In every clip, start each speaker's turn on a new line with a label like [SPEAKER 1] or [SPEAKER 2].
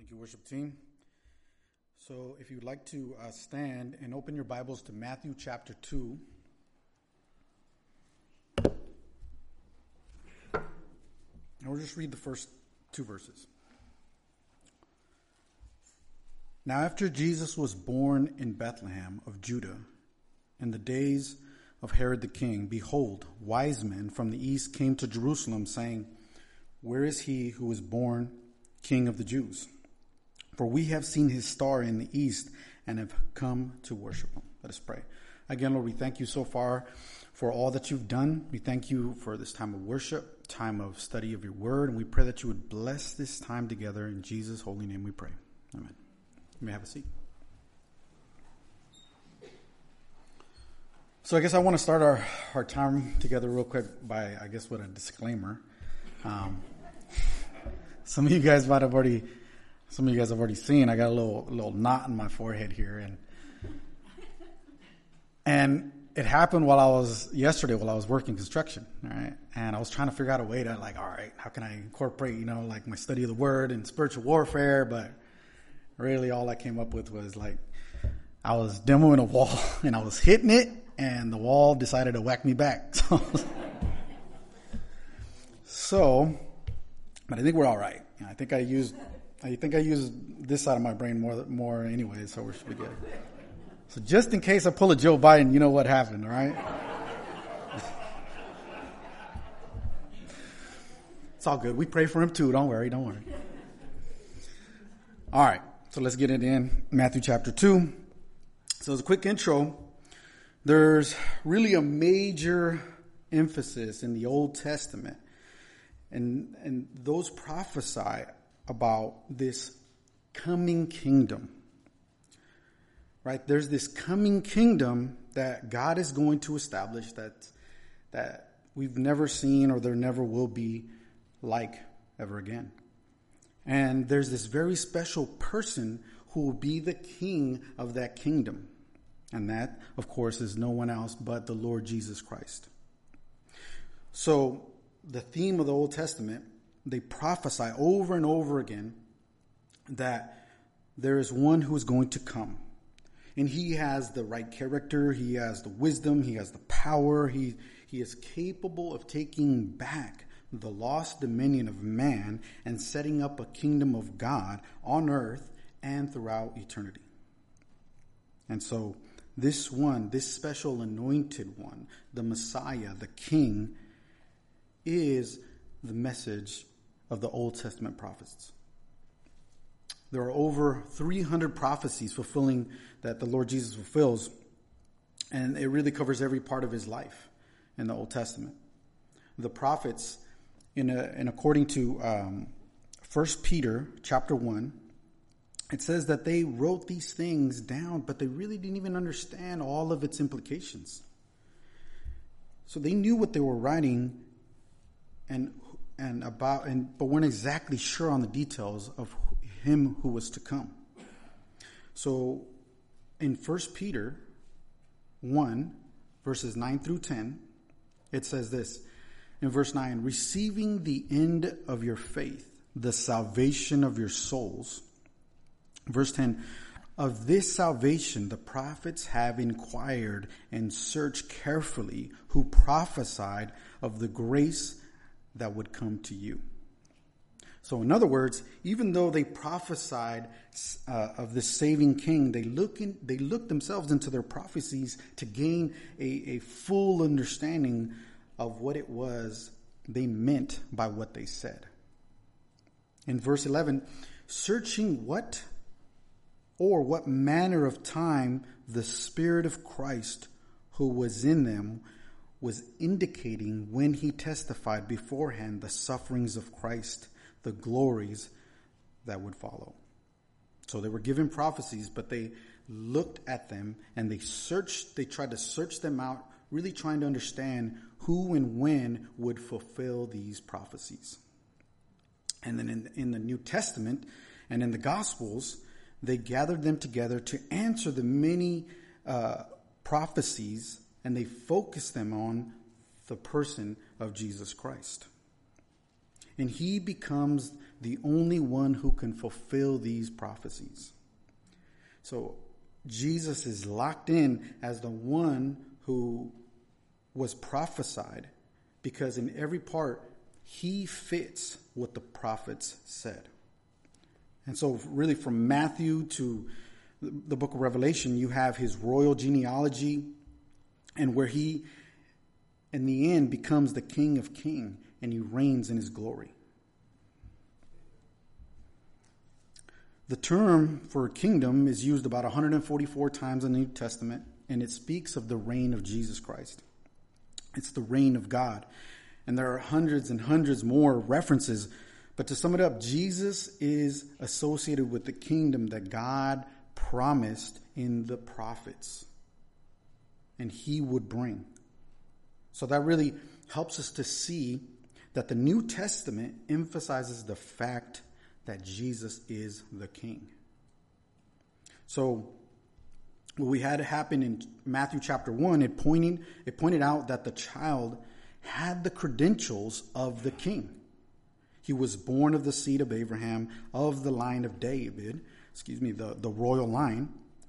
[SPEAKER 1] Thank you, worship team. So if you'd like to stand and open your Bibles to Matthew chapter 2. And we'll just read the first two verses. Now after Jesus was born in Bethlehem of Judah, in the days of Herod the king, behold, wise men from the east came to Jerusalem, saying, "Where is he who was born King of the Jews? For we have seen his star in the east and have come to worship him." Let us pray. Again, Lord, we thank you so far for all that you've done. We thank you for this time of worship, time of study of your word, and we pray that you would bless this time together. In Jesus' holy name we pray. Amen. You may have a seat. So I guess I want to start our time together real quick by, with a disclaimer. Some of you guys have already seen, I got a little knot in my forehead here. And it happened yesterday while I was working construction, all right? And I was trying to figure out a way to how can I incorporate, my study of the word and spiritual warfare? But really all I came up with was I was demoing a wall and I was hitting it and the wall decided to whack me back. But I think we're all right. I think I used this side of my brain more anyway, so we should be good. So just in case I pull a Joe Biden, you know what happened, all right? It's all good. We pray for him too. Don't worry. All right, so let's get it in. Matthew chapter 2. So as a quick intro, there's really a major emphasis in the Old Testament. And those prophesy about this coming kingdom, right? There's this coming kingdom that God is going to establish that we've never seen or there never will be like ever again. And there's this very special person who will be the king of that kingdom. And that, of course, is no one else but the Lord Jesus Christ. So the theme of the Old Testament, they prophesy over and over again that there is one who is going to come. And he has the right character, he has the wisdom, he has the power, he is capable of taking back the lost dominion of man and setting up a kingdom of God on earth and throughout eternity. And so this special anointed one, the Messiah, the King, is the message of the Old Testament prophets. There are over 300 prophecies fulfilling that the Lord Jesus fulfills, and it really covers every part of his life in the Old Testament. The prophets, according to 1 Peter chapter 1, it says that they wrote these things down, but they really didn't even understand all of its implications. So they knew what they were writing but weren't exactly sure on the details of him who was to come. So in 1 Peter 1, verses 9 through 10, it says this. In verse 9, "Receiving the end of your faith, the salvation of your souls." Verse 10, "Of this salvation the prophets have inquired and searched carefully, who prophesied of the grace that would come to you." So in other words, even though they prophesied of this saving king, they looked themselves into their prophecies to gain a full understanding of what it was they meant by what they said. In verse 11, "Searching what manner of time the Spirit of Christ who was in them was indicating when he testified beforehand the sufferings of Christ, the glories that would follow." So they were given prophecies, but they looked at them and they tried to search them out, really trying to understand who and when would fulfill these prophecies. And then in the New Testament and in the Gospels, they gathered them together to answer the many prophecies, and they focused them on the person of Jesus Christ. And he becomes the only one who can fulfill these prophecies. So Jesus is locked in as the one who was prophesied, because in every part, he fits what the prophets said. And so really from Matthew to the book of Revelation, you have his royal genealogy, and where he, in the end, becomes the King of Kings, and he reigns in his glory. The term for kingdom is used about 144 times in the New Testament, and it speaks of the reign of Jesus Christ. It's the reign of God. And there are hundreds and hundreds more references. But to sum it up, Jesus is associated with the kingdom that God promised in the prophets, and he would bring. So that really helps us to see that the New Testament emphasizes the fact that Jesus is the king. So what we had happen in Matthew chapter 1, it pointed out that the child had the credentials of the king. He was born of the seed of Abraham, of the line of David, the royal line.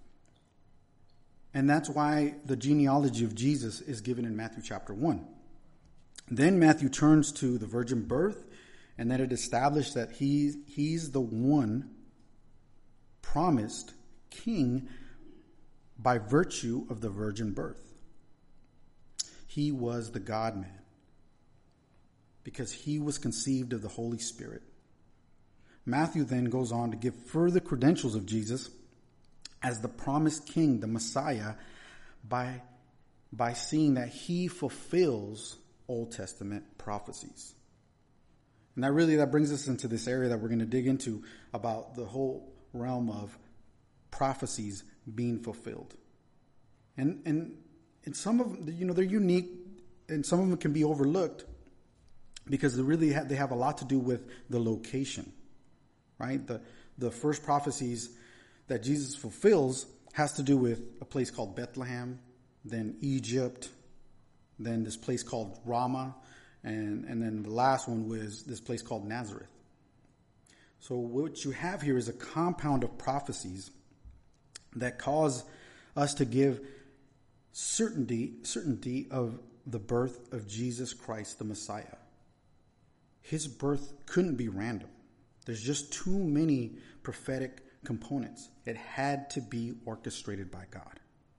[SPEAKER 1] And that's why the genealogy of Jesus is given in Matthew chapter 1. Then Matthew turns to the virgin birth, and then it established that he's the one promised king by virtue of the virgin birth. He was the God-man because he was conceived of the Holy Spirit. Matthew then goes on to give further credentials of Jesus as the promised king, the Messiah, by seeing that he fulfills Old Testament prophecies. And that brings us into this area that we're going to dig into about the whole realm of prophecies being fulfilled. And some of them, they're unique, and some of them can be overlooked because they have a lot to do with the location, right? The first prophecies that Jesus fulfills has to do with a place called Bethlehem, then Egypt, then this place called Ramah, and then the last one was this place called Nazareth. So what you have here is a compound of prophecies that cause us to give certainty of the birth of Jesus Christ, the Messiah. His birth couldn't be random. There's just too many prophetic components. It had to be orchestrated by God.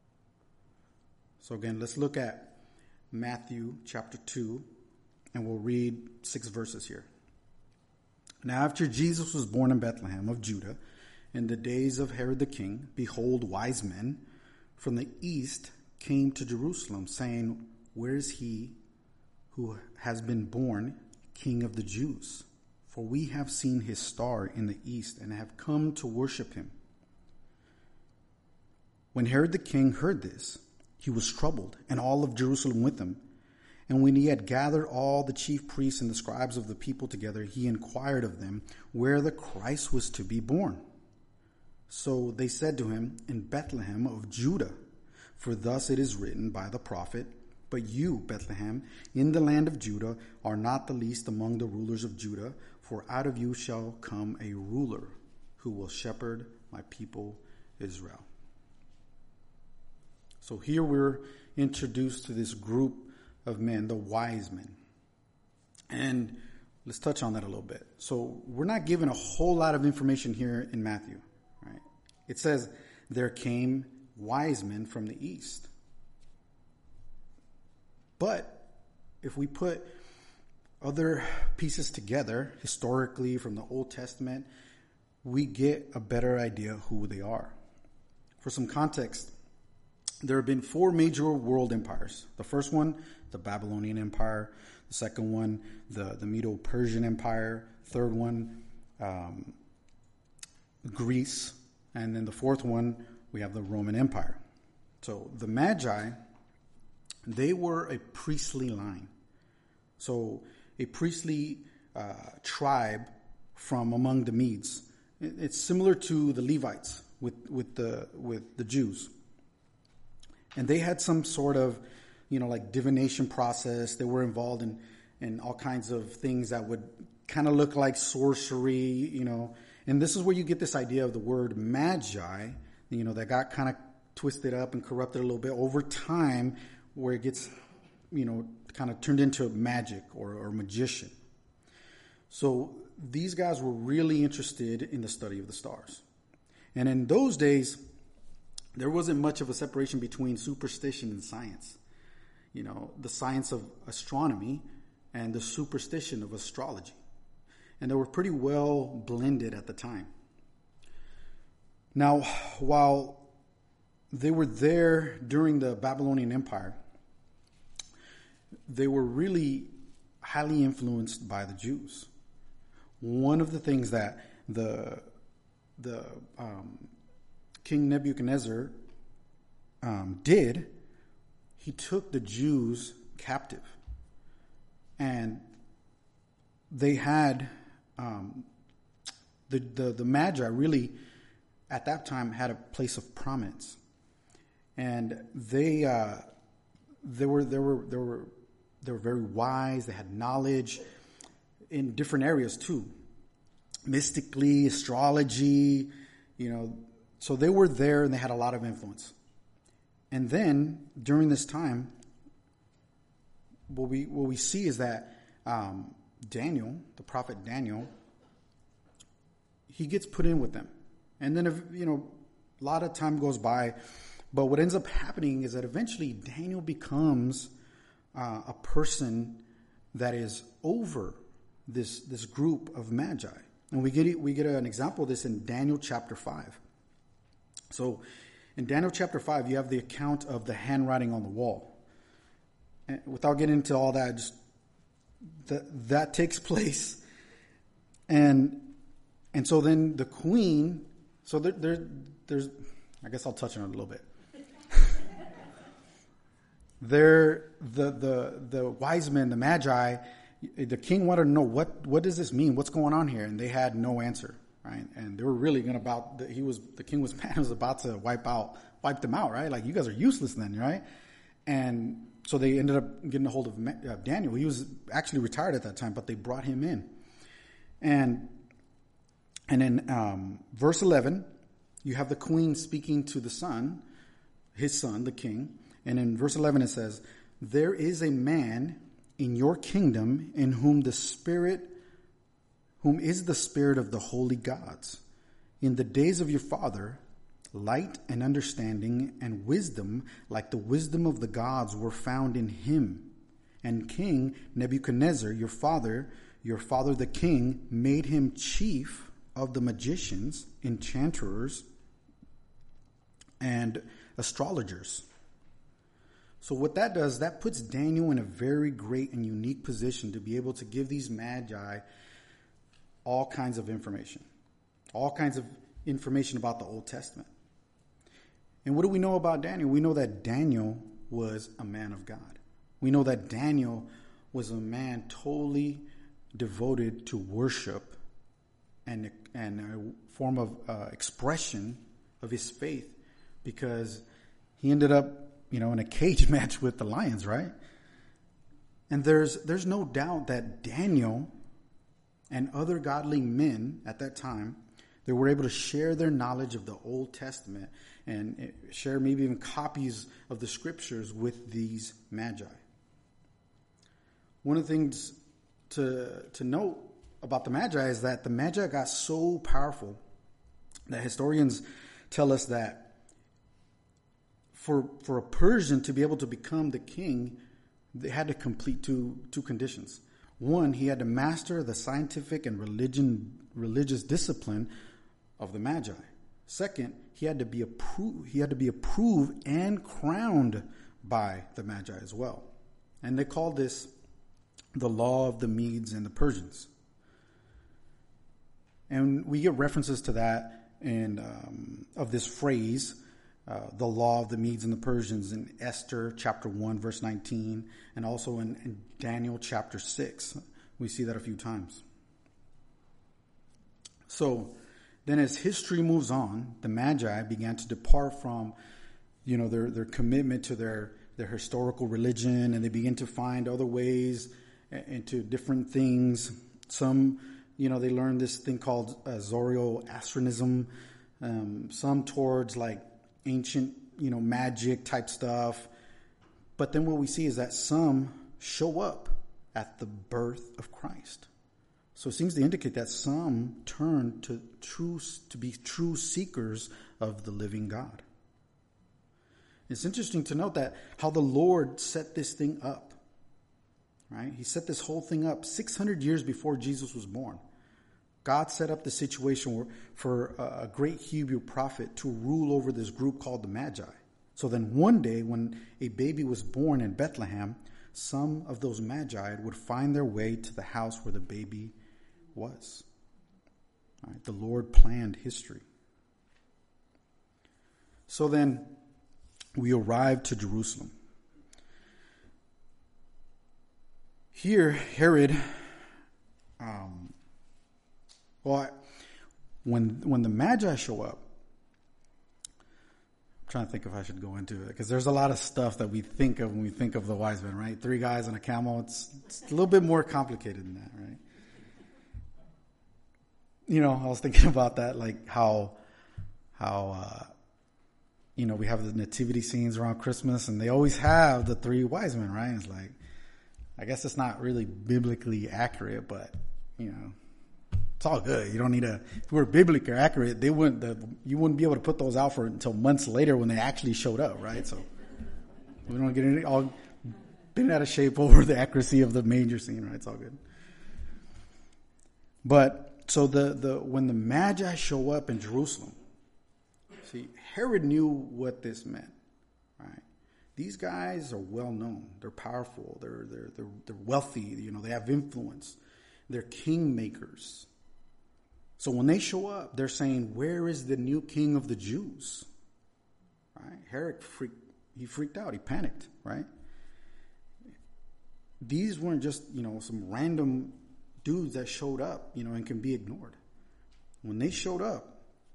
[SPEAKER 1] So again, let's look at Matthew chapter 2, and we'll read 6 verses here. Now after Jesus was born in Bethlehem of Judah, in the days of Herod the king, behold, wise men from the east came to Jerusalem, saying, where is he who has been born King of the Jews? For we have seen his star in the east and have come to worship him. When Herod the king heard this, he was troubled, and all of Jerusalem with him. And when he had gathered all the chief priests and the scribes of the people together, he inquired of them where the Christ was to be born. So they said to him, in Bethlehem of Judah, for thus it is written by the prophet, but you, Bethlehem, in the land of Judah, are not the least among the rulers of Judah, for out of you shall come a ruler who will shepherd my people Israel. So here we're introduced to this group of men, the wise men. And let's touch on that a little bit. So we're not given a whole lot of information here in Matthew, right? It says, there came wise men from the east. But if we put other pieces together, historically from the Old Testament, we get a better idea who they are. For some context, there have been 4 major world empires. The first one, the Babylonian Empire. The second one, the Medo-Persian Empire. Third one, Greece. And then the fourth one, we have the Roman Empire. So the Magi, they were a priestly line. So a priestly tribe from among the Medes. It's similar to the Levites with the Jews. And they had some sort of, like divination process. They were involved in and all kinds of things that would kind of look like sorcery, And this is where you get this idea of the word magi, that got kind of twisted up and corrupted a little bit over time, where it gets, kind of turned into magic or magician. So these guys were really interested in the study of the stars. And in those days, there wasn't much of a separation between superstition and science. The science of astronomy and the superstition of astrology. And they were pretty well blended at the time. Now, while they were there during the Babylonian Empire, they were really highly influenced by the Jews. One of the things that the King Nebuchadnezzar did, he took the Jews captive. And they had the Magi really at that time had a place of prominence, and they were very wise. They had knowledge in different areas too, mystically, astrology, So they were there and they had a lot of influence. And then during this time, what we see is that Daniel, the prophet Daniel, he gets put in with them. And then, a lot of time goes by. But what ends up happening is that eventually Daniel becomes a person that is over this group of magi. And we get an example of this in Daniel chapter 5. So in Daniel chapter 5, you have the account of the handwriting on the wall. And without getting into all that, just that takes place. And so then the queen, so there's, I guess I'll touch on it a little bit. The wise men, the magi, the king wanted to know what does this mean? What's going on here? And they had no answer, right? And they were really the king was mad, was about to wipe them out, right? Like, you guys are useless then, right? And so they ended up getting a hold of Daniel. He was actually retired at that time, but they brought him in. And in verse 11, you have the queen speaking to the son, his son, the king. And in verse 11 it says, "There is a man in your kingdom in whom is the spirit of the holy gods. In the days of your father, light and understanding and wisdom, like the wisdom of the gods, were found in him. And King Nebuchadnezzar, your father the king, made him chief of the magicians, enchanters, and astrologers." So what that does, that puts Daniel in a very great and unique position to be able to give these magi all kinds of information about the Old Testament. And what do we know about Daniel? We know that Daniel was a man of God. We know that Daniel was a man totally devoted to worship and a form of expression of his faith, because he ended up in a cage match with the lions, right? And there's no doubt that Daniel and other godly men at that time, they were able to share their knowledge of the Old Testament and share maybe even copies of the scriptures with these magi. One of the things to note about the magi is that the magi got so powerful that historians tell us that for a Persian to be able to become the king, they had to complete two conditions. One, he had to master the scientific and religious discipline of the Magi. Second, he had to be approved and crowned by the Magi as well. And they called this the law of the Medes and the Persians. And we get references to that of this phrase, the law of the Medes and the Persians, in Esther chapter 1, verse 19, and also in Daniel chapter 6. We see that a few times. So then as history moves on, the Magi began to depart from their commitment to their historical religion, and they begin to find other ways into different things. Some, they learn this thing called Zoroastrianism. Some towards like ancient, magic type stuff. But then what we see is that some show up at the birth of Christ. So it seems to indicate that some turn to be true seekers of the living God. It's interesting to note that how the Lord set this thing up, right? He set this whole thing up 600 years before Jesus was born. God set up the situation for a great Hebrew prophet to rule over this group called the Magi. So then one day when a baby was born in Bethlehem, some of those Magi would find their way to the house where the baby was. All right, the Lord planned history. So then we arrived to Jerusalem. Here, Herod, when the Magi show up, I'm trying to think if I should go into it, because there's a lot of stuff that we think of when we think of the wise men, right? 3 guys on a camel. It's a little bit more complicated than that, right? I was thinking about that, like how we have the nativity scenes around Christmas, and they always have the 3 wise men, right? It's like, I guess it's not really biblically accurate, but, it's all good. You don't need if it were biblically accurate, you wouldn't be able to put those out until months later when they actually showed up, right? So we don't get all bent out of shape over the accuracy of the manger scene, right? It's all good. But so when the Magi show up in Jerusalem, see, Herod knew what this meant, right? These guys are well known. They're powerful. They're wealthy. They have influence. They're kingmakers. So when they show up, they're saying, "Where is the new king of the Jews?" Right? Herod freaked out. He panicked, right? These weren't just, some random dudes that showed up, and can be ignored. When they showed up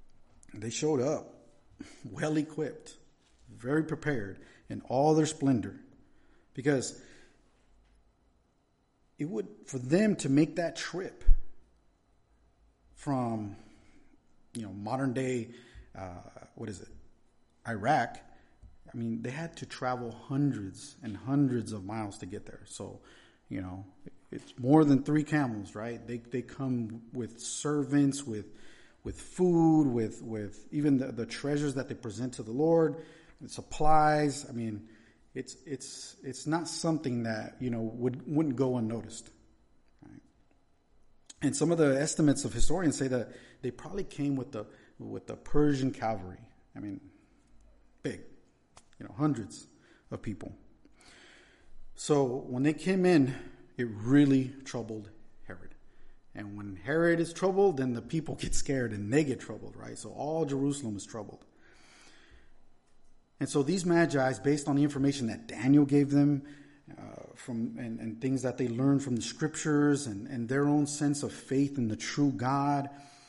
[SPEAKER 1] well equipped, very prepared in all their splendor, because it would, for them to make that trip from, modern day, Iraq, they had to travel hundreds and hundreds of miles to get there. So, it's more than 3 camels, right? They come with servants, with food, with even the treasures that they present to the Lord, and supplies. It's not something that, wouldn't go unnoticed. Right? And some of the estimates of historians say that they probably came with the Persian cavalry. Big, hundreds of people. So when they came in, it really troubled Herod. And when Herod is troubled, then the people get scared and they get troubled, right? So all Jerusalem is troubled. And so these Magi, based on the information that Daniel gave them, and things that they learned from the scriptures, and their own sense of faith in the true God,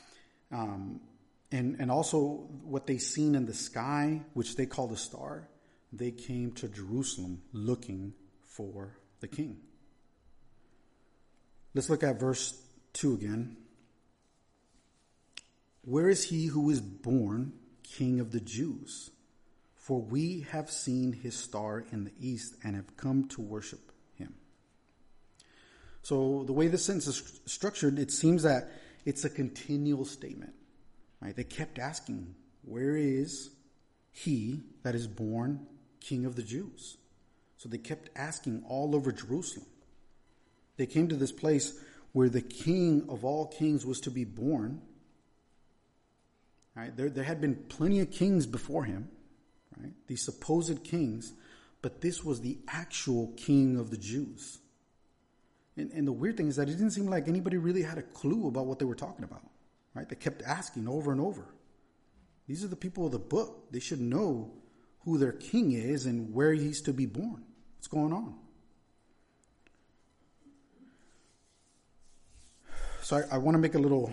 [SPEAKER 1] and also what they seen in the sky, which they call the star, they came to Jerusalem looking for the king. Let's look at verse 2 again. "Where is he who is born King of the Jews? For we have seen his star in the east and have come to worship him." So the way this sentence is structured, it seems that it's a continual statement. Right? They kept asking, "Where is he that is born King of the Jews?" So they kept asking all over Jerusalem. They came to this place where the King of all kings was to be born. Right? There had been plenty of kings before him, right? These supposed kings, but this was the actual King of the Jews. And the weird thing is that it didn't seem like anybody really had a clue about what they were talking about. Right? They kept asking over and over. These are the people of the book. They should know who their king is and where he's to be born. What's going on? So I want to make a little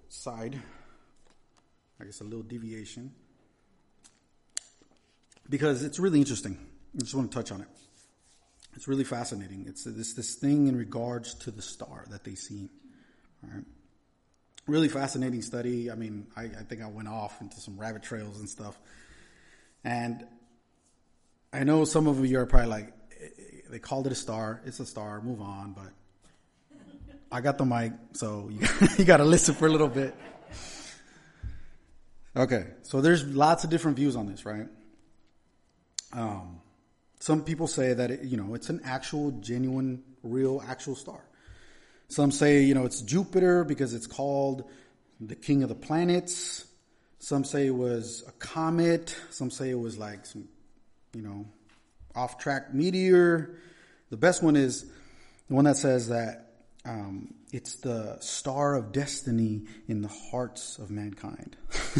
[SPEAKER 1] a little deviation, because it's really interesting. I just want to touch on it. It's really fascinating. It's this thing in regards to the star that they see. All right. Really fascinating study. I mean, I think I went off into some rabbit trails and stuff. And I know some of you are probably like, they called it a star. It's a star. Move on. But I got the mic, so you got to listen for a little bit. Okay, so there's lots of different views on this, right? Some people say that it's an actual, genuine, real, actual star. Some say it's Jupiter because it's called the king of the planets. Some say it was a comet. Some say it was like some off-track meteor. The best one is the one that says that it's the star of destiny in the hearts of mankind.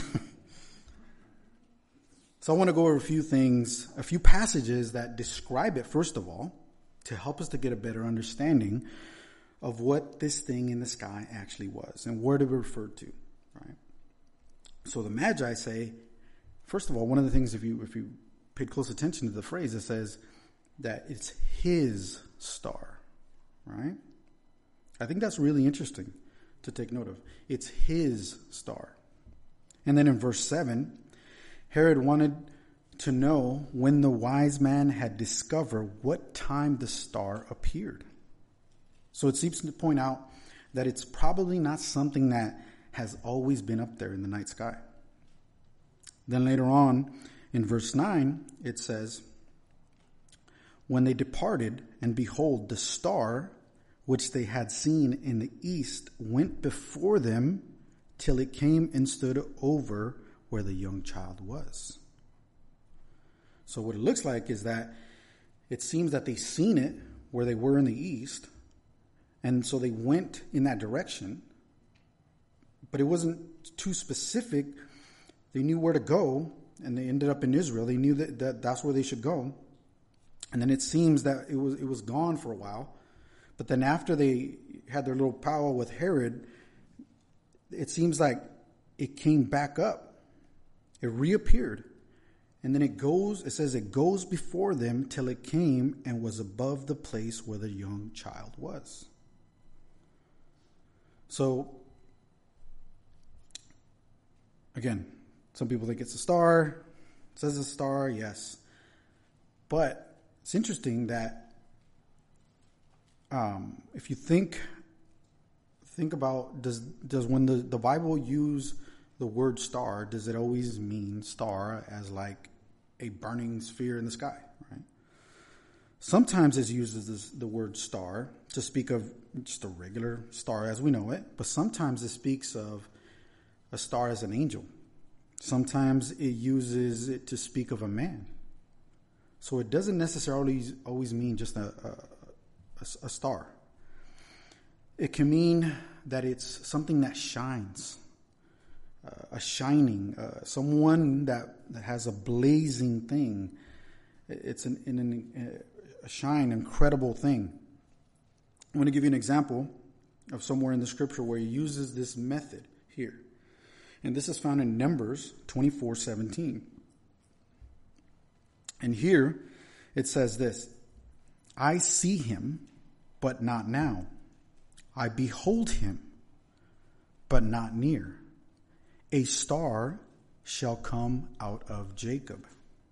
[SPEAKER 1] So I want to go over a few passages that describe it, first of all, to help us to get a better understanding of what this thing in the sky actually was and where to be referred to, right? So the Magi say, first of all, one of the things, if you paid close attention to the phrase, it says that it's his star, right? I think that's really interesting to take note of. It's his star. And then in verse 7, Herod wanted to know when the wise man had discovered what time the star appeared. So it seems to point out that it's probably not something that has always been up there in the night sky. Then later on in verse 9, it says, when they departed, and behold, the star which they had seen in the east went before them till it came and stood over where the young child was. So what it looks like is that it seems that they seen it where they were in the east, and so they went in that direction, but it wasn't too specific. They knew where to go, and they ended up in Israel. They knew that that's where they should go. And then it seems that it was gone for a while. But then after they had their little powwow with Herod, it seems like it came back up. It reappeared. And then it says it goes before them till it came and was above the place where the young child was. So, again, some people think it's a star. It says a star, yes. But it's interesting that if you think about, does when the Bible use the word star, does it always mean star as like a burning sphere in the sky, right? Sometimes it uses the word star to speak of just a regular star as we know it, but sometimes it speaks of a star as an angel. Sometimes it uses it to speak of a man. So it doesn't necessarily always mean just a star. It can mean that it's something that shines, a shining, someone that has a blazing thing. It's a shine, incredible thing. I'm going to give you an example of somewhere in the scripture where he uses this method here. And this is found in Numbers 24:17. And here it says this, I see him, but not now. I behold him, but not near. A star shall come out of Jacob.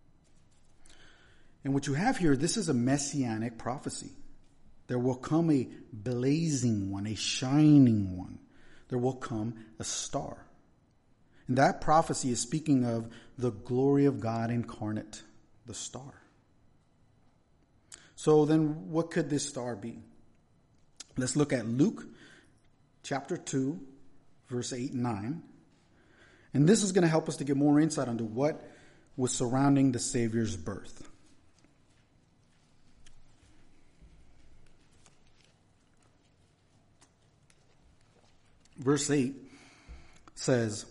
[SPEAKER 1] And what you have here, this is a messianic prophecy. There will come a blazing one, a shining one. There will come a star. And that prophecy is speaking of the glory of God incarnate, the star. So then what could this star be? Let's look at Luke chapter 2, verse 8 and 9. And this is going to help us to get more insight into what was surrounding the Savior's birth. Verse 8 says,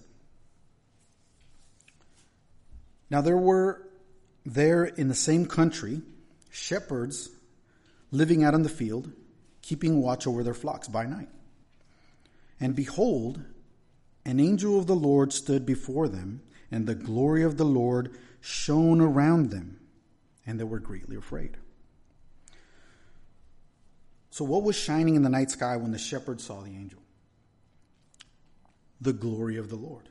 [SPEAKER 1] Now there were there in the same country shepherds living out in the field, keeping watch over their flocks by night. And behold, an angel of the Lord stood before them, and the glory of the Lord shone around them, and they were greatly afraid. So what was shining in the night sky when the shepherds saw the angel? The glory of the Lord.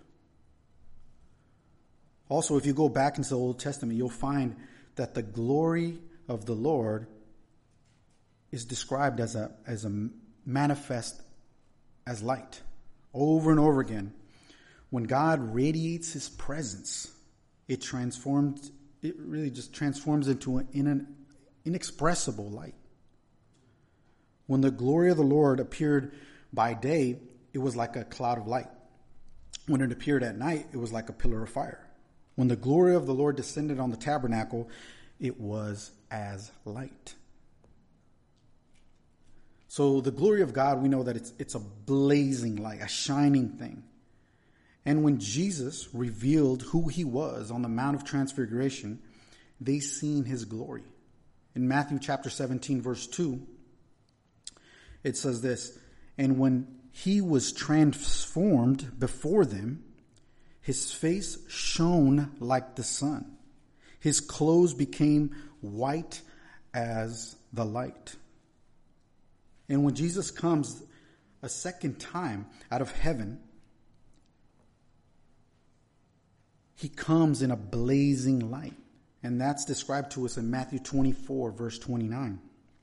[SPEAKER 1] Also, if you go back into the Old Testament, you'll find that the glory of the Lord is described as a manifest as light. Over and over again, when God radiates his presence, it really just transforms into an inexpressible light. When the glory of the Lord appeared by day, it was like a cloud of light. When it appeared at night, it was like a pillar of fire. When the glory of the Lord descended on the tabernacle, it was as light. So the glory of God, we know that it's a blazing light, a shining thing. And when Jesus revealed who he was on the Mount of Transfiguration, they seen his glory. In Matthew chapter 17, verse 2, it says this, "And when he was transformed before them, his face shone like the sun. His clothes became white as the light." And when Jesus comes a second time out of heaven, he comes in a blazing light. And that's described to us in Matthew 24, verse 29.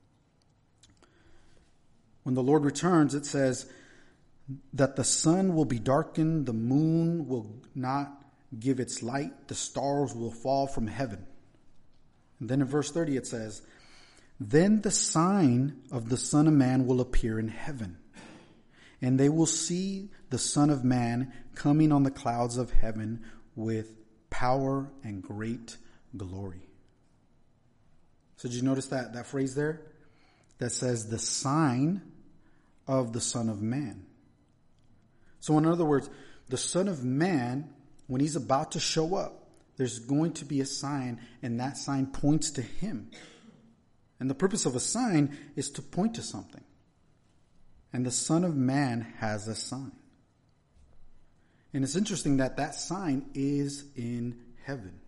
[SPEAKER 1] When the Lord returns, it says that the sun will be darkened, the moon will not give its light, the stars will fall from heaven. And then in verse 30 it says, "Then the sign of the Son of Man will appear in heaven, and they will see the Son of Man coming on the clouds of heaven with power and great glory." So did you notice that phrase there? That says the sign of the Son of Man. So in other words, the Son of Man, when he's about to show up, there's going to be a sign, and that sign points to him. And the purpose of a sign is to point to something. And the Son of Man has a sign. And it's interesting that sign is in heaven.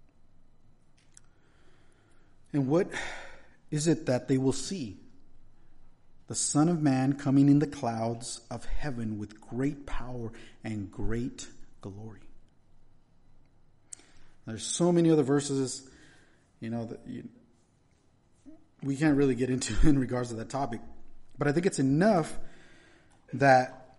[SPEAKER 1] And what is it that they will see? The Son of Man coming in the clouds of heaven with great power and great glory. There's so many other verses, that we can't really get into in regards to that topic. But I think it's enough that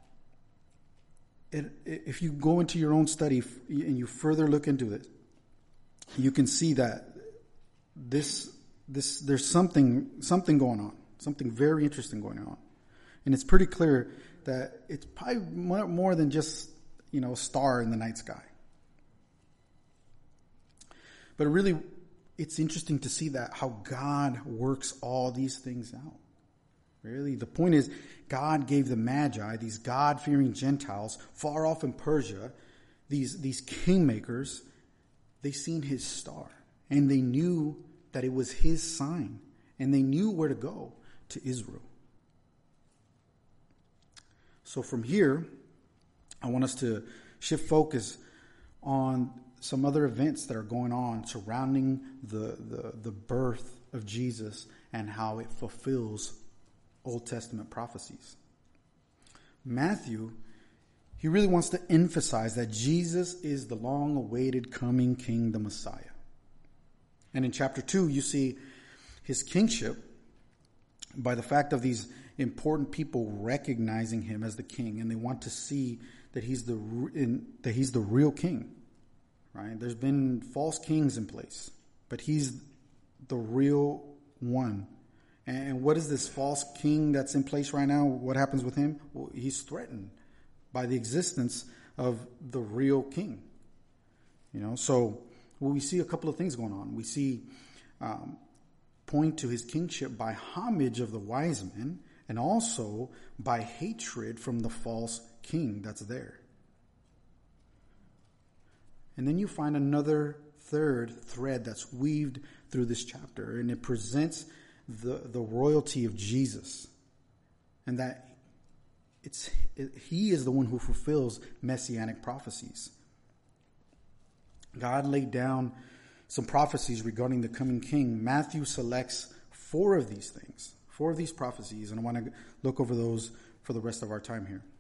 [SPEAKER 1] if you go into your own study and you further look into it, you can see that there's something going on. Something very interesting going on. And it's pretty clear that it's probably more than just, a star in the night sky. But really, it's interesting to see that how God works all these things out. Really, the point is, God gave the Magi, these God-fearing Gentiles, far off in Persia, these kingmakers, they seen his star. And they knew that it was his sign. And they knew where to go. To Israel. So from here, I want us to shift focus on some other events that are going on surrounding the birth of Jesus and how it fulfills Old Testament prophecies. Matthew, he really wants to emphasize that Jesus is the long-awaited coming King, the Messiah. And in chapter 2, you see his kingship by the fact of these important people recognizing him as the king, and they want to see that he's the real king. Right? There's been false kings in place, but he's the real one. And what is this false king that's in place right now? What happens with him? Well, he's threatened by the existence of the real king. So we see a couple of things going on. We see point to his kingship by homage of the wise men and also by hatred from the false king that's there. And then you find another third thread that's weaved through this chapter, and it presents the royalty of Jesus, and that he is the one who fulfills messianic prophecies. God laid down some prophecies regarding the coming king. Matthew selects 4 of these things 4 of these prophecies, and I want to look over those for the rest of our time here.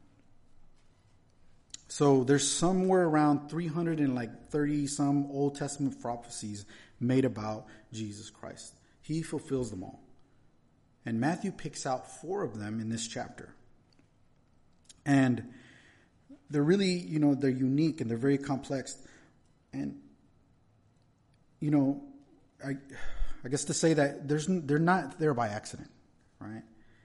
[SPEAKER 1] So there's somewhere around 330 some Old Testament prophecies made about Jesus Christ. He fulfills them all. And Matthew picks out 4 of them in this chapter. And they're really, they're unique and they're very complex. And, I guess to say that they're not there by accident, right?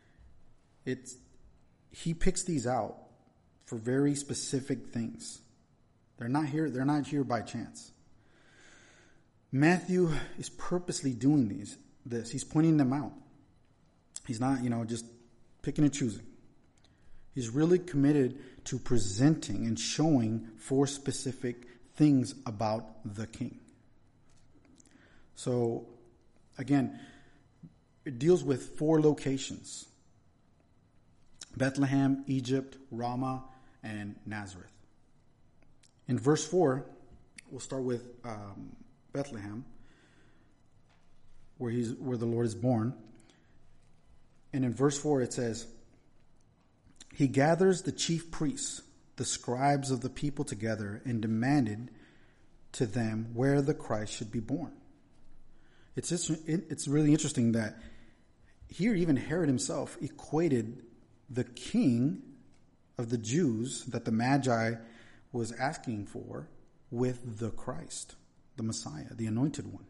[SPEAKER 1] He picks these out for very specific things. They're not here by chance. Matthew is purposely doing this. He's pointing them out. He's not, just picking and choosing. He's really committed to presenting and showing 4 specific things about the king. So, again, it deals with 4 locations: Bethlehem, Egypt, Ramah, and Nazareth. In verse 4, we'll start with Bethlehem, where the Lord is born. And in verse 4 it says, "He gathers the chief priests, the scribes of the people together, and demanded to them where the Christ should be born." It's really interesting that here even Herod himself equated the king of the Jews that the Magi was asking for with the Christ, the Messiah, the anointed one.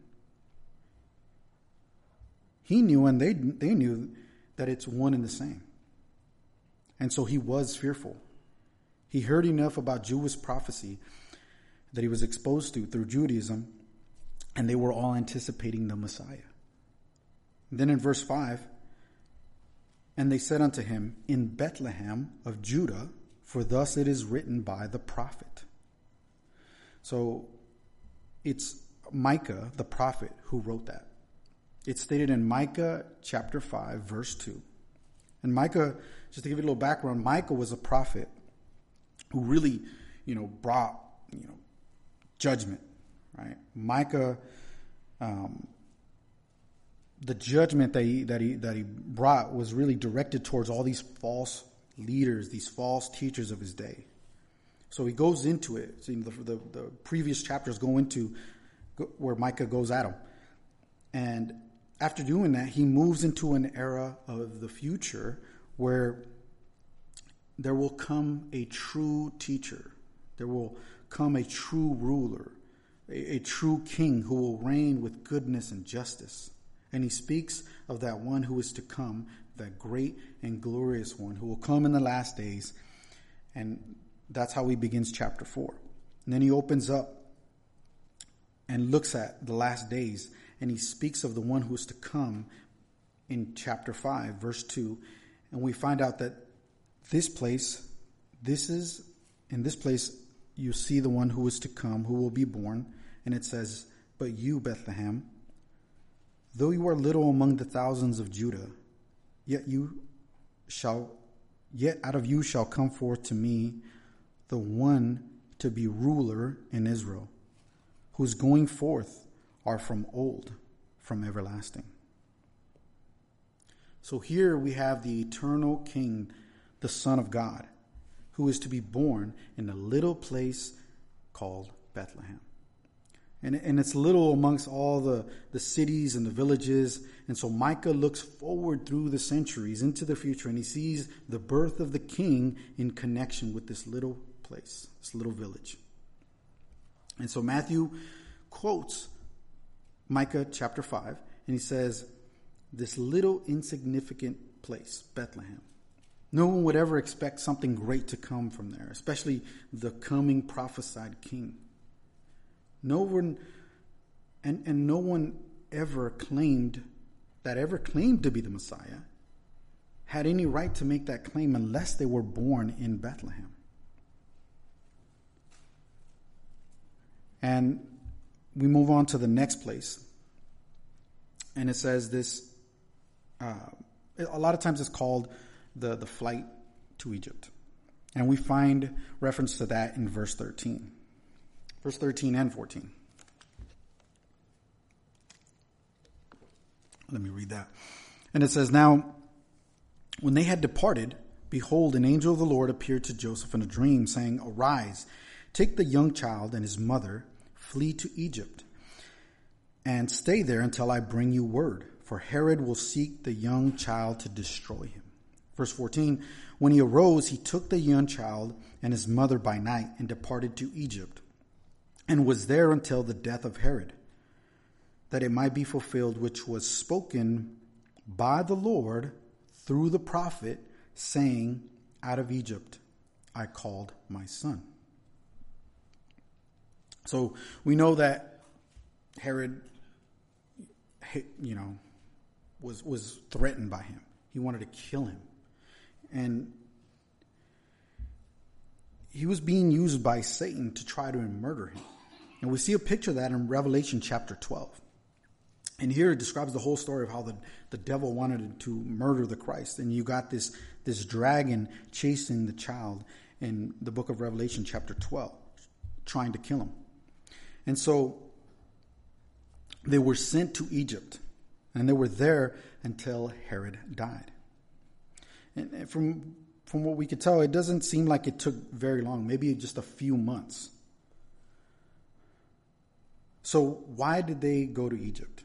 [SPEAKER 1] He knew, and they knew, that it's one and the same. And so he was fearful. He heard enough about Jewish prophecy that he was exposed to through Judaism, and they were all anticipating the Messiah. And then in verse 5, "And they said unto him, In Bethlehem of Judah, for thus it is written by the prophet." So it's Micah, the prophet, who wrote that. It's stated in Micah chapter 5, verse 2. And Micah, just to give you a little background, Micah was a prophet who really, brought, judgment, right? Micah, the judgment that he brought was really directed towards all these false leaders, these false teachers of his day. So he goes into it. So the previous chapters go into where Micah goes at him. And after doing that, he moves into an era of the future where there will come a true teacher. There will come a true ruler, a true king who will reign with goodness and justice. And he speaks of that one who is to come, that great and glorious one who will come in the last days. And that's how he begins chapter 4. And then he opens up and looks at the last days, and he speaks of the one who is to come in chapter 5, verse 2. And we find out that in this place, you see the one who is to come, who will be born. And it says, "But you, Bethlehem, though you are little among the thousands of Judah, yet out of you shall come forth to me the one to be ruler in Israel, whose going forth are from old, from everlasting." So here we have the eternal King, the Son of God, who is to be born in a little place called Bethlehem. And it's little amongst all the cities and the villages. And so Micah looks forward through the centuries into the future, and he sees the birth of the king in connection with this little place, this little village. And so Matthew quotes Micah chapter 5, and he says, this little insignificant place, Bethlehem. No one would ever expect something great to come from there, especially the coming prophesied king. No one, and no one ever claimed to be the Messiah had any right to make that claim unless they were born in Bethlehem. And we move on to the next place. And it says this, a lot of times it's called the flight to Egypt. And we find reference to that in verse 13. Verse 13 and 14. Let me read that. And it says, "Now, when they had departed, behold, an angel of the Lord appeared to Joseph in a dream, saying, 'Arise, take the young child and his mother, flee to Egypt, and stay there until I bring you word, for Herod will seek the young child to destroy him.'" Verse 14, "When he arose, he took the young child and his mother by night and departed to Egypt, and was there until the death of Herod, that it might be fulfilled which was spoken by the Lord through the prophet, saying, 'Out of Egypt I called my son.'" So we know that Herod, was threatened by him. He wanted to kill him. And he was being used by Satan to try to murder him. And we see a picture of that in Revelation chapter 12. And here it describes the whole story of how the devil wanted to murder the Christ. And you got this dragon chasing the child in the book of Revelation chapter 12, trying to kill him. And so they were sent to Egypt, and they were there until Herod died. And from what we could tell, it doesn't seem like it took very long, maybe just a few months. So why did they go to Egypt?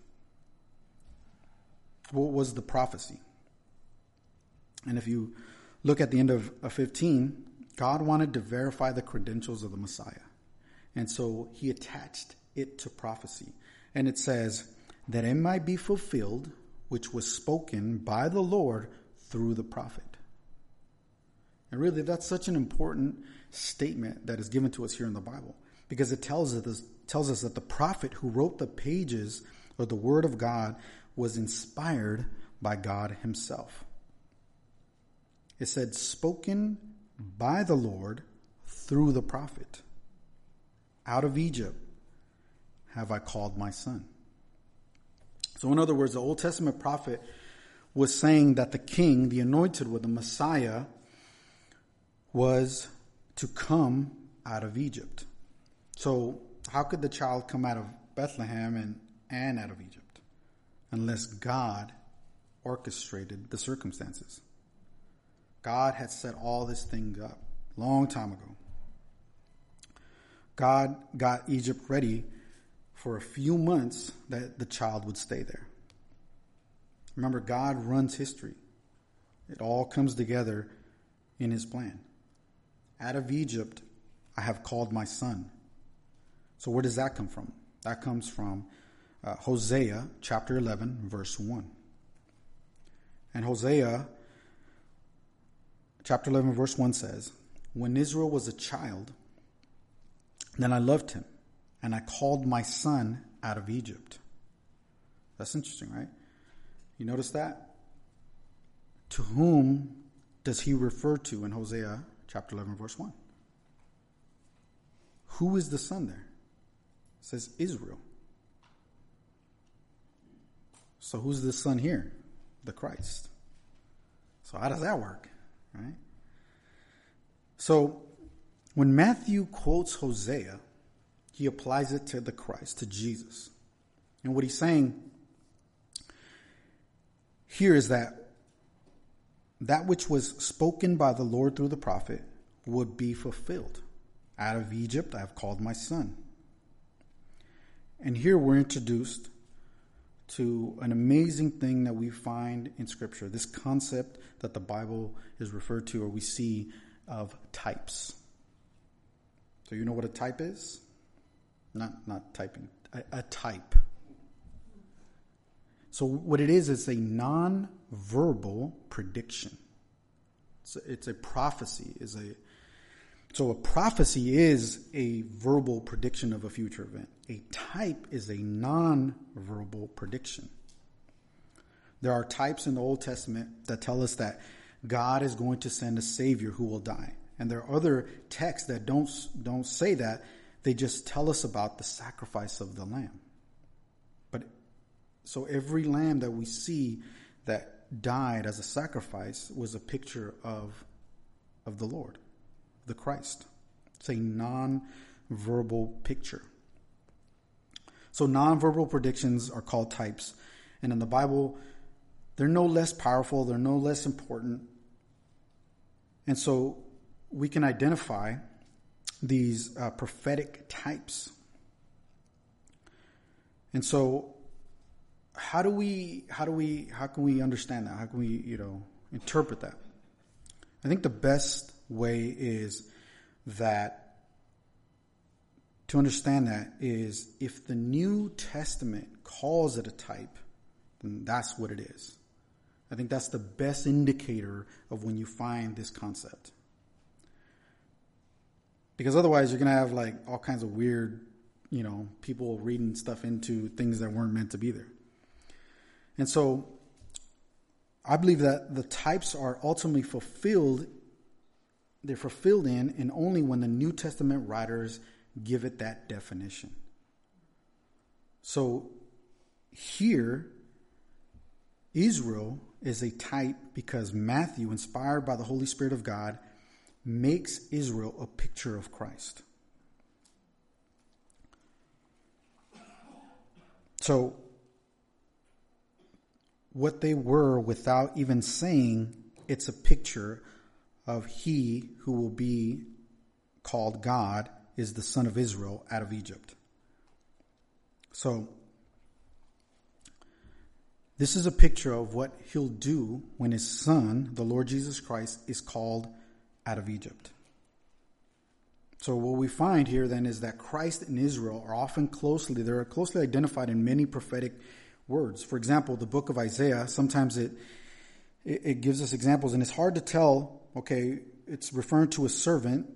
[SPEAKER 1] What was the prophecy? And if you look at the end of 15, God wanted to verify the credentials of the Messiah. And so he attached it to prophecy. And it says, "that it might be fulfilled, which was spoken by the Lord through the prophet." And really, that's such an important statement that is given to us here in the Bible, because it tells us that the prophet who wrote the pages of the Word of God was inspired by God himself. It said, "spoken by the Lord through the prophet. Out of Egypt have I called my son." So in other words, the Old Testament prophet was saying that the king, the anointed one, the Messiah, was to come out of Egypt. So how could the child come out of Bethlehem and out of Egypt? Unless God orchestrated the circumstances. God had set all this thing up a long time ago. God got Egypt ready for a few months that the child would stay there. Remember, God runs history. It all comes together in his plan. Out of Egypt, I have called my son. So where does that come from? That comes from Hosea chapter 11, verse 1. And Hosea chapter 11, verse 1 says, "When Israel was a child, then I loved him, and I called my son out of Egypt." That's interesting, right? You notice that? To whom does he refer to in Hosea chapter 11, verse 1? Who is the son there? It says Israel. So who's the son here? The Christ. So how does that work, right? So when Matthew quotes Hosea, he applies it to the Christ, to Jesus. And what he's saying here is that which was spoken by the Lord through the prophet would be fulfilled. Out of Egypt I have called my son. And here we're introduced to an amazing thing that we find in Scripture, this concept that the Bible is referred to, or we see, of types. So you know what a type is? Not typing. A type. So what it is a non-verbal prediction. It's a prophecy. So a prophecy is a verbal prediction of a future event. A type is a non-verbal prediction. There are types in the Old Testament that tell us that God is going to send a Savior who will die. And there are other texts that don't say that. They just tell us about the sacrifice of the lamb. But so every lamb that we see that died as a sacrifice was a picture of the Lord, the Christ. It's a non-verbal picture. So non-verbal predictions are called types. And in the Bible, they're no less powerful, they're no less important. And so we can identify these prophetic types. And so how can we understand that? How can we, interpret that? I think the best way is that to understand that is if the New Testament calls it a type, then that's what it is. I think that's the best indicator of when you find this concept. Because otherwise you're going to have like all kinds of weird, people reading stuff into things that weren't meant to be there. And so I believe that the types are ultimately fulfilled. They're fulfilled in and only when the New Testament writers give it that definition. So here, Israel is a type because Matthew, inspired by the Holy Spirit of God, makes Israel a picture of Christ. So, what they were without even saying, it's a picture of he who will be called God is the son of Israel out of Egypt. So, this is a picture of what he'll do when his son, the Lord Jesus Christ, is called out of Egypt. So what we find here then is that Christ and Israel are often closely identified in many prophetic words. For example, the book of Isaiah, sometimes it gives us examples, and it's hard to tell, it's referring to a servant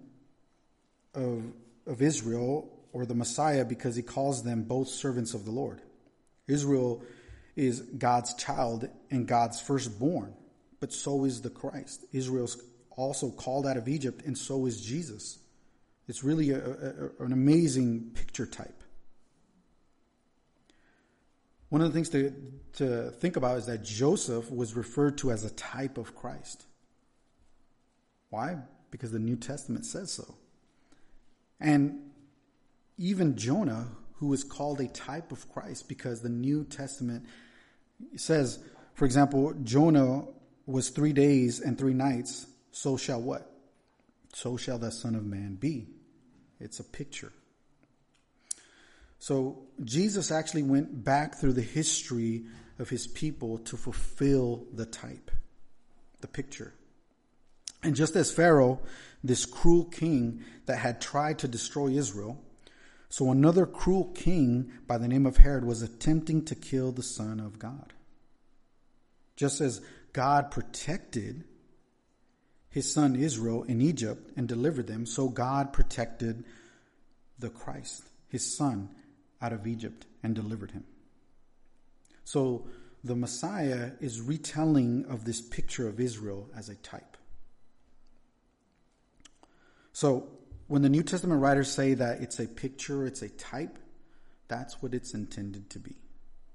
[SPEAKER 1] of Israel or the Messiah because he calls them both servants of the Lord. Israel is God's child and God's firstborn, but so is the Christ. Israel's also called out of Egypt, and so is Jesus. It's really an amazing picture type. One of the things to think about is that Joseph was referred to as a type of Christ. Why? Because the New Testament says so. And even Jonah, who is called a type of Christ because the New Testament says, for example, Jonah was 3 days and 3 nights, so shall what? So shall the Son of Man be. It's a picture. So Jesus actually went back through the history of his people to fulfill the type, the picture. And just as Pharaoh, this cruel king that had tried to destroy Israel, so another cruel king by the name of Herod was attempting to kill the Son of God. Just as God protected his son Israel in Egypt and delivered them, so God protected the Christ, his son, out of Egypt and delivered him. So the Messiah is retelling of this picture of Israel as a type. So when the New Testament writers say that it's a picture, it's a type, that's what it's intended to be.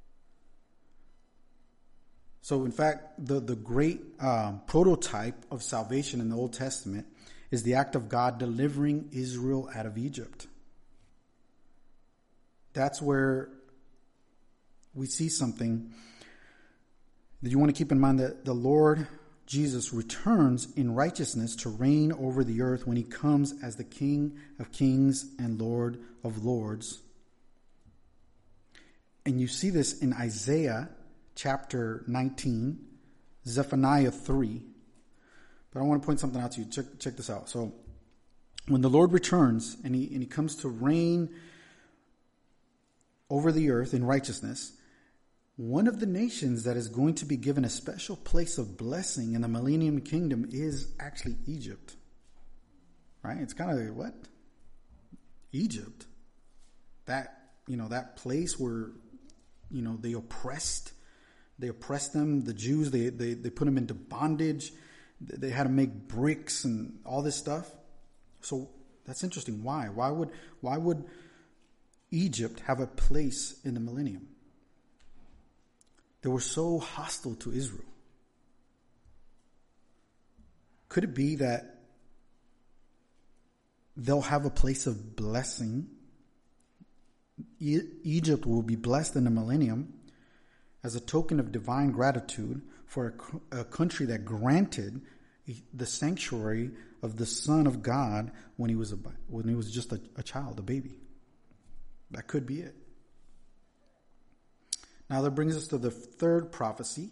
[SPEAKER 1] So in fact, the great prototype of salvation in the Old Testament is the act of God delivering Israel out of Egypt. That's where we see something that you want to keep in mind, that the Lord Jesus returns in righteousness to reign over the earth when he comes as the King of Kings and Lord of Lords. And you see this in Isaiah chapter 19, Zephaniah 3. But I want to point something out to you. Check this out. So when the Lord returns and he comes to reign over the earth in righteousness, one of the nations that is going to be given a special place of blessing in the millennium kingdom is actually Egypt. Right? It's kind of what? Egypt. That place where, they oppressed them, the Jews, they put them into bondage. They had to make bricks and all this stuff. So that's interesting. Why? Why would Egypt have a place in the millennium? They were so hostile to Israel. Could it be that they'll have a place of blessing? Egypt will be blessed in the millennium as a token of divine gratitude for a country that granted the sanctuary of the Son of God when he was just a child, a baby. That could be it. Now that brings us to the third prophecy.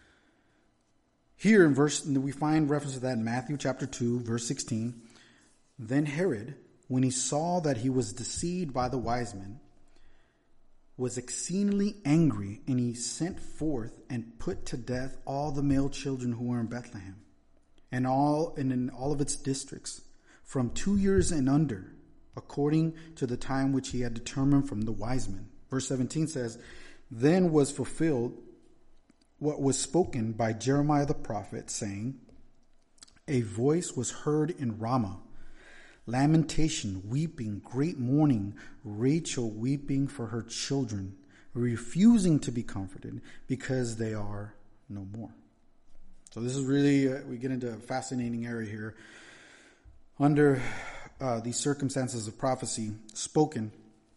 [SPEAKER 1] Here we find reference to that in Matthew chapter 2, verse 16. Then Herod, when he saw that he was deceived by the wise men, was exceedingly angry, and he sent forth and put to death all the male children who were in Bethlehem, and in all of its districts, from 2 years and under, according to the time which he had determined from the wise men. Verse 17 says, then was fulfilled what was spoken by Jeremiah the prophet, saying, a voice was heard in Ramah, lamentation, weeping, great mourning, Rachel weeping for her children, refusing to be comforted because they are no more. So this is really, we get into a fascinating area here. Under these circumstances of prophecy spoken,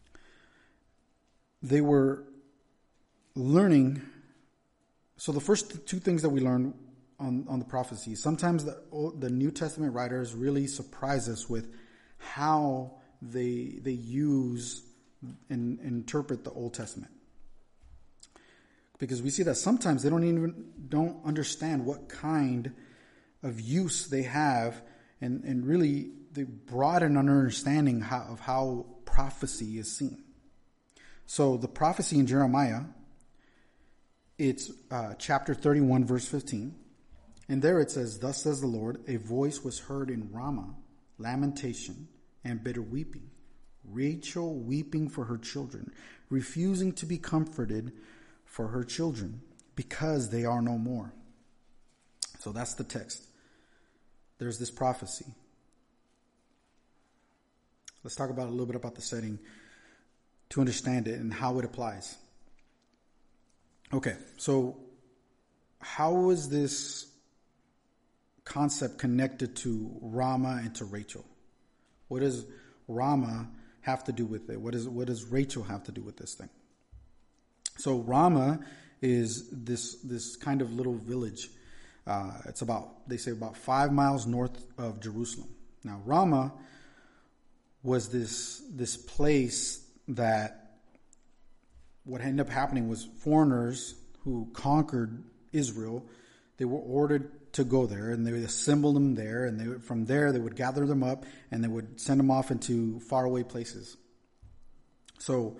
[SPEAKER 1] they were learning. So the first two things that we learn on the prophecy, sometimes the New Testament writers really surprise us with how they use and interpret the Old Testament. Because we see that sometimes they don't understand what kind of use they have, and really they broaden an understanding of how prophecy is seen. So the prophecy in Jeremiah, it's chapter 31, verse 15. And there it says, thus says the Lord, a voice was heard in Ramah, lamentation and bitter weeping, Rachel weeping for her children, refusing to be comforted for her children, because they are no more. So that's the text. There's this prophecy. Let's talk about a little bit about the setting to understand it and how it applies. Okay, so how is this concept connected to Ramah and to Rachel? What does Ramah have to do with it? What does Rachel have to do with this thing? So Ramah is this kind of little village. It's they say about 5 miles north of Jerusalem. Now Ramah was this place that what ended up happening was foreigners who conquered Israel, they were ordered to go there, and they would assemble them there, and from there they would gather them up, and they would send them off into faraway places. So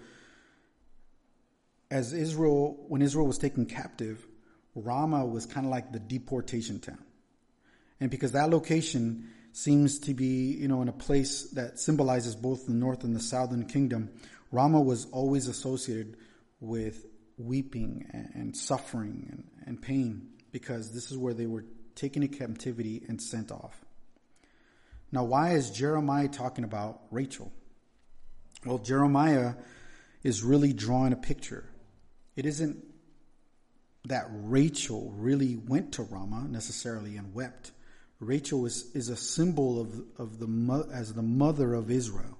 [SPEAKER 1] when Israel was taken captive, Ramah was kind of like the deportation town. And because that location seems to be, in a place that symbolizes both the north and the southern kingdom, Ramah was always associated with weeping and suffering and pain, because this is where they were taken into captivity and sent off. Now, why is Jeremiah talking about Rachel? Well, Jeremiah is really drawing a picture. It isn't that Rachel really went to Ramah necessarily and wept. Rachel is a symbol of the mother of Israel.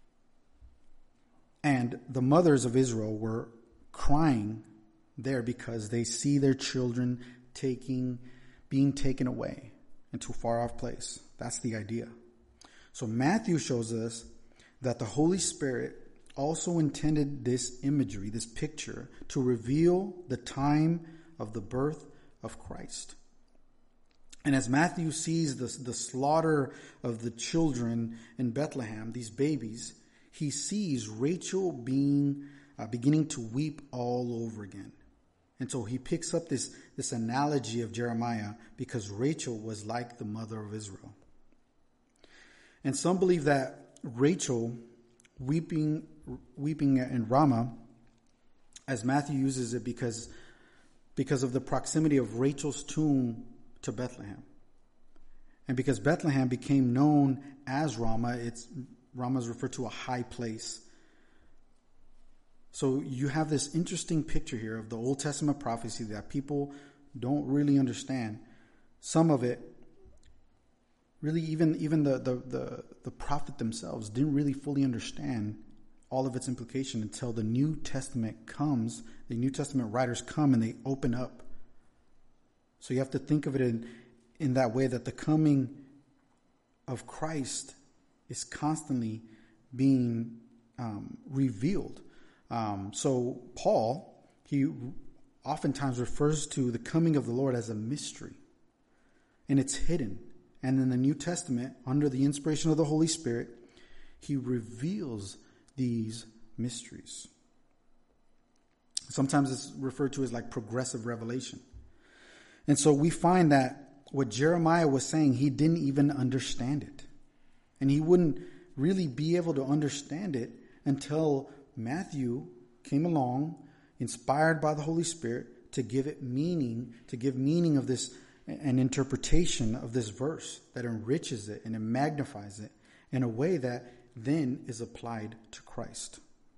[SPEAKER 1] And the mothers of Israel were crying there because they see their children being taken away into a far off place. That's the idea. So Matthew shows us that the Holy Spirit also intended this imagery, this picture, to reveal the time of the birth of Christ. And as Matthew sees the slaughter of the children in Bethlehem, these babies, he sees Rachel beginning to weep all over again. And so he picks up this analogy of Jeremiah because Rachel was like the mother of Israel. And some believe that Rachel weeping in Ramah, as Matthew uses it, because of the proximity of Rachel's tomb to Bethlehem. And because Bethlehem became known as Ramah, Ramah is referred to a high place. So you have this interesting picture here of the Old Testament prophecy that people don't really understand. Some of it, really even the prophet themselves didn't really fully understand all of its implication until the New Testament comes. The New Testament writers come and they open up So you have to think of it in that way, that the coming of Christ is constantly being revealed. So Paul, he oftentimes refers to the coming of the Lord as a mystery, and it's hidden. And in the New Testament, under the inspiration of the Holy Spirit, he reveals these mysteries. Sometimes it's referred to as like progressive revelation. And so we find that what Jeremiah was saying, he didn't even understand it. And he wouldn't really be able to understand it until Matthew came along, inspired by the Holy Spirit, to give it meaning, to give meaning of this, an interpretation of this verse that enriches it and it magnifies it in a way that then is applied to Christ.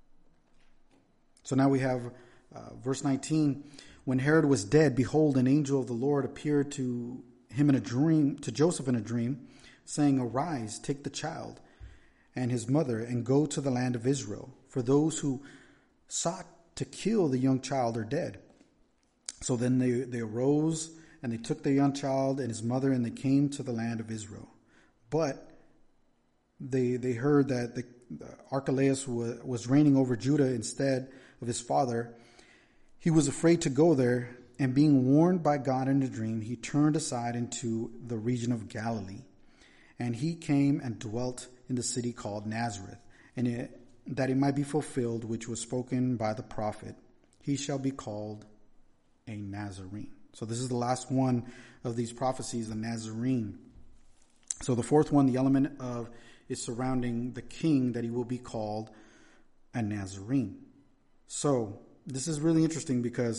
[SPEAKER 1] So now we have verse 19. When Herod was dead, behold, an angel of the Lord appeared to him in a dream, to Joseph in a dream, saying, Arise, take the child and his mother, and go to the land of Israel, for those who sought to kill the young child are dead. So then they arose, and they took the young child and his mother, and they came to the land of Israel. But they heard that the Archelaus was reigning over Judah instead of his father. He was afraid to go there, and being warned by God in a dream, he turned aside into the region of Galilee. And he came and dwelt in the city called Nazareth, and that it might be fulfilled, which was spoken by the prophet, he shall be called a Nazarene. So this is the last one of these prophecies, the Nazarene. So the fourth one, the element of, is surrounding the king, that he will be called a Nazarene. So this is really interesting, because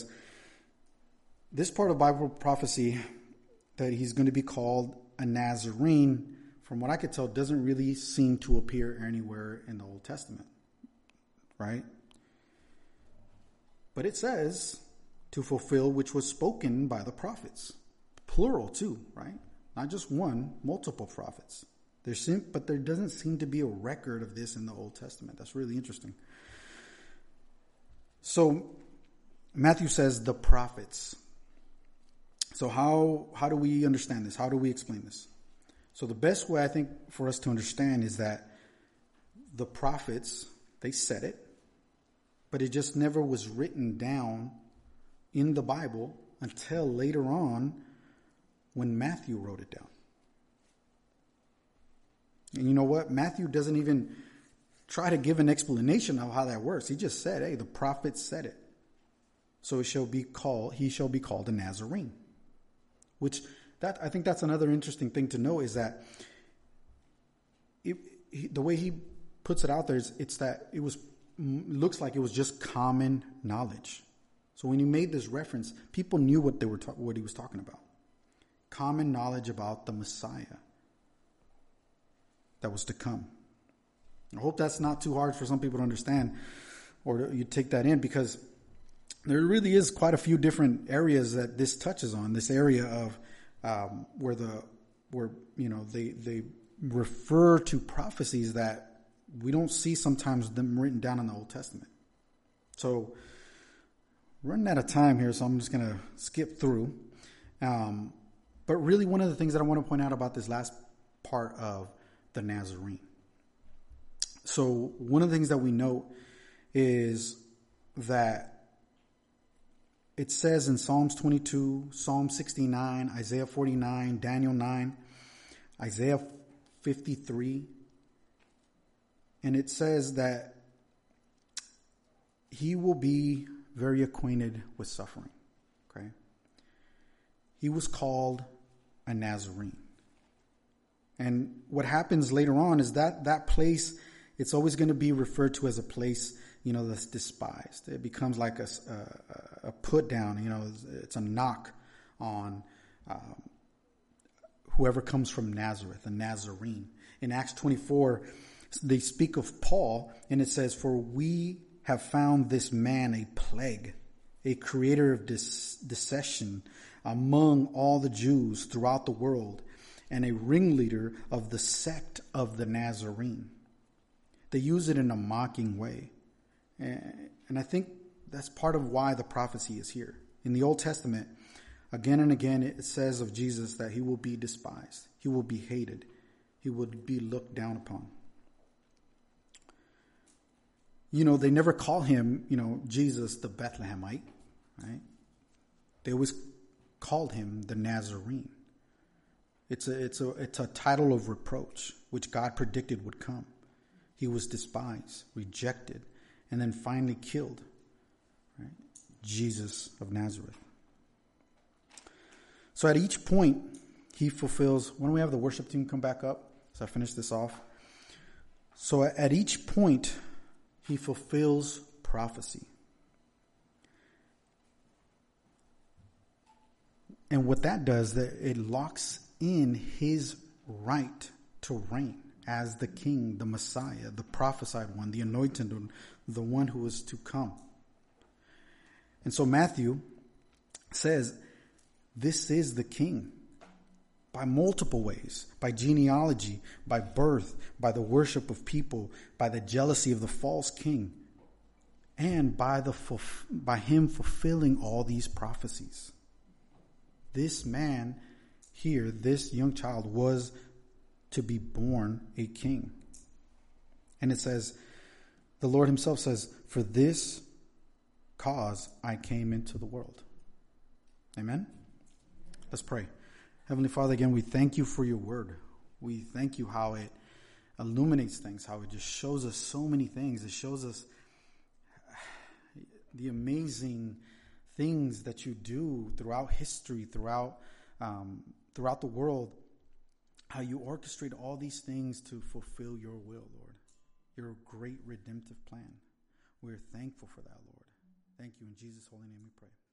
[SPEAKER 1] this part of Bible prophecy, that he's going to be called a Nazarene, from what I could tell, doesn't really seem to appear anywhere in the Old Testament, right? But it says, to fulfill which was spoken by the prophets. Plural too, right? Not just one, multiple prophets. But there doesn't seem to be a record of this in the Old Testament. That's really interesting. So Matthew says the prophets. So how do we understand this? How do we explain this? So the best way, I think, for us to understand is that the prophets, they said it, but it just never was written down in the Bible until later on when Matthew wrote it down. And you know what? Matthew doesn't even try to give an explanation of how that works. He just said, hey, the prophets said it. So he shall be called a Nazarene. Which, I think that's another interesting thing to know, is that the way he puts it out there it's that looks like it was just common knowledge. So when he made this reference, people knew what he was talking about. Common knowledge about the Messiah that was to come. I hope that's not too hard for some people to understand, or you take that in, because there really is quite a few different areas that this touches on. This area of where they refer to prophecies that we don't see sometimes them written down in the Old Testament. So running out of time here, so I'm just going to skip through. But really, one of the things that I want to point out about this last part of the Nazarene. So one of the things that we note is that it says in Psalms 22, Psalm 69, Isaiah 49, Daniel 9, Isaiah 53, and it says that he will be very acquainted with suffering. Okay? He was called a Nazarene. And what happens later on is that place, it's always going to be referred to as a place, that's despised. It becomes like a put down, it's a knock on whoever comes from Nazareth, a Nazarene. In Acts 24, they speak of Paul, and it says, for we have found this man a plague, a creator of dissension among all the Jews throughout the world, and a ringleader of the sect of the Nazarene. They use it in a mocking way. And I think that's part of why the prophecy is here. In the Old Testament, Again and again, it says of Jesus that he will be despised. He will be hated. He would be looked down upon. They never call him, Jesus the Bethlehemite, right? They always called him the Nazarene. It's a title of reproach, which God predicted would come. He was despised, rejected, and then finally killed. Right? Jesus of Nazareth. So at each point, he fulfills. Why don't we have the worship team come back up as I finish this off? So at each point, he fulfills prophecy. And what that does, that it locks in his right to reign as the king, the Messiah, the prophesied one, the anointed one, the one who is to come. And so Matthew says, this is the king by multiple ways, by genealogy, by birth, by the worship of people, by the jealousy of the false king, and by him fulfilling all these prophecies. This man here, this young child, was to be born a king. And it says, the Lord himself says, for this cause I came into the world. Amen? Let's pray. Heavenly Father, again, we thank you for your word. We thank you how it illuminates things, how it just shows us so many things. It shows us the amazing things that you do throughout history, throughout the world, how you orchestrate all these things to fulfill your will, Lord, your great redemptive plan. We're thankful for that, Lord. Thank you. In Jesus' holy name we pray.